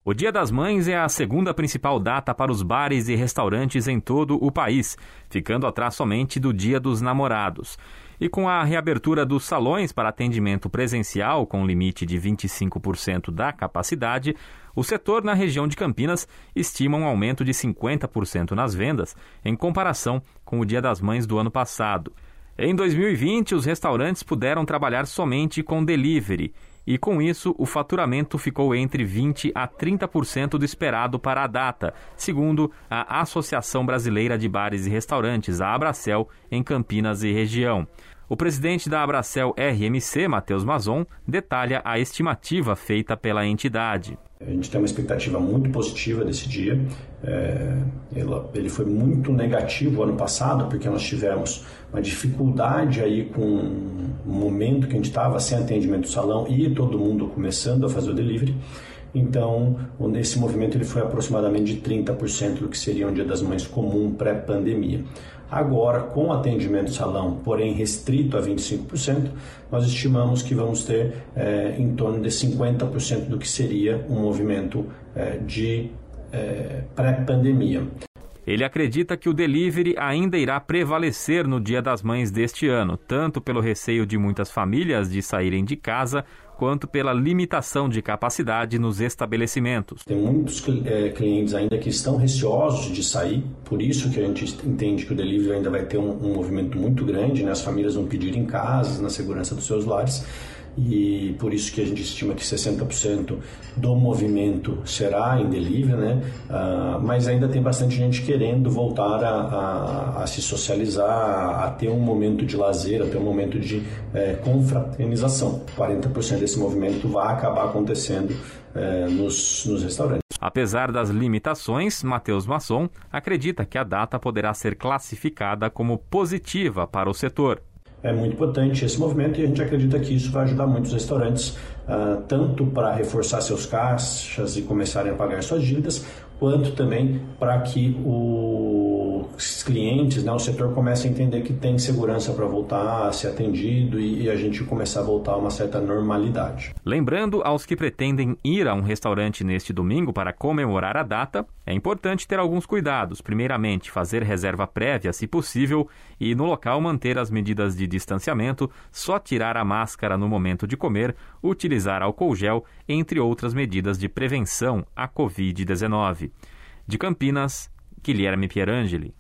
O Dia das Mães é a segunda principal data para os bares e restaurantes em todo o país, ficando atrás somente do Dia dos Namorados. E com a reabertura dos salões para atendimento presencial, com limite de 25% da capacidade, o setor na região de Campinas estima um aumento de 50% nas vendas, em comparação com o Dia das Mães do ano passado. Em 2020, os restaurantes puderam trabalhar somente com delivery, e com isso o faturamento ficou entre 20% a 30% do esperado para a data, segundo a Associação Brasileira de Bares e Restaurantes, a Abracel, em Campinas e região. O presidente da Abracel RMC, Matheus Mazon, detalha a estimativa feita pela entidade. A gente tem uma expectativa muito positiva desse dia. Ele foi muito negativo ano passado, porque nós tivemos uma dificuldade aí com o momento que a gente estava sem atendimento do salão e todo mundo começando a fazer o delivery. Então, esse movimento ele foi aproximadamente de 30% do que seria um Dia das Mães comum pré-pandemia. Agora, com o atendimento do salão, porém restrito a 25%, nós estimamos que vamos ter em torno de 50% do que seria um movimento de pré-pandemia. Ele acredita que o delivery ainda irá prevalecer no Dia das Mães deste ano, tanto pelo receio de muitas famílias de saírem de casa, quanto pela limitação de capacidade nos estabelecimentos. Tem muitos clientes ainda que estão receosos de sair, por isso que a gente entende que o delivery ainda vai ter um movimento muito grande, né? As famílias vão pedir em casa, na segurança dos seus lares, e por isso que a gente estima que 60% do movimento será em delivery, né? Mas ainda tem bastante gente querendo voltar a se socializar, a ter um momento de lazer, a ter um momento de confraternização. 40% desse movimento vai acabar acontecendo nos restaurantes. Apesar das limitações, Matheus Masson acredita que a data poderá ser classificada como positiva para o setor. É muito importante esse movimento e a gente acredita que isso vai ajudar muitos restaurantes, tanto para reforçar seus caixas e começarem a pagar suas dívidas, quanto também para que os clientes, né, o setor comece a entender que tem segurança para voltar a ser atendido e a gente começar a voltar a uma certa normalidade. Lembrando aos que pretendem ir a um restaurante neste domingo para comemorar a data, é importante ter alguns cuidados. Primeiramente, fazer reserva prévia, se possível, e no local manter as medidas de distanciamento, só tirar a máscara no momento de comer, utilizar álcool gel, entre outras medidas de prevenção à Covid-19. De Campinas, Guilherme Pierangeli.